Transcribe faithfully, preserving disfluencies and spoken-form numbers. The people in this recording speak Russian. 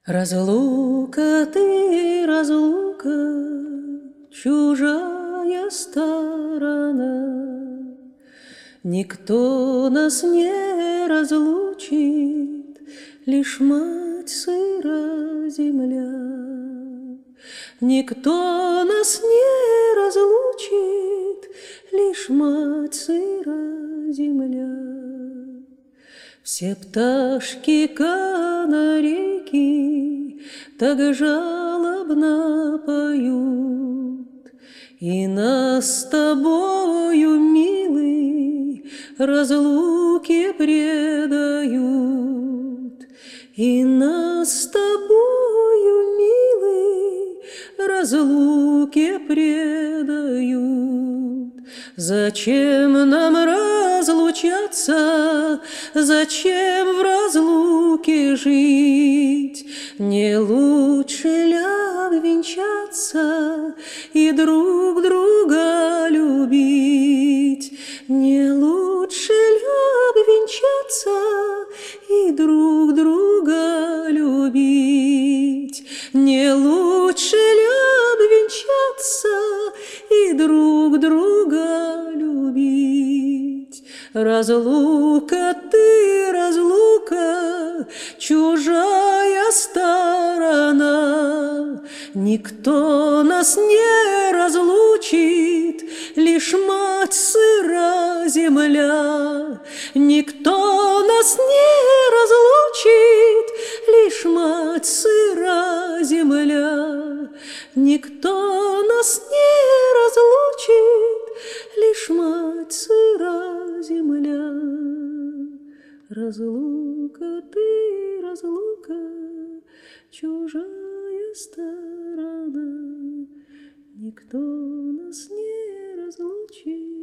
Разлука ты, разлука, чужая сторона. Никто нас не разлучит, лишь мать сыра земля. Никто нас не разлучит, лишь мать сыра земля. Все пташки канарейки так жалобно поют, и нас с тобою, милый, разлуки предают. И нас с тобою, милый, разлуки предают. Зачем нам разлучаться? Зачем в разлуке жить? Не лучше ли обвенчаться и друг друга любить? Не лучше ли обвенчаться и друг друга любить? Не лучше ли обвенчаться и друг друга любить? Разлука ты, разлука, чужая сторона. Никто нас не разлучит, лишь мать сыра земля. Никто нас не разлучит, лишь мать сыра земля. Никто нас не разлучит, лишь мать сыра земля. Разлука ты, разлука, чужая сторона. Никто нас не разлучит.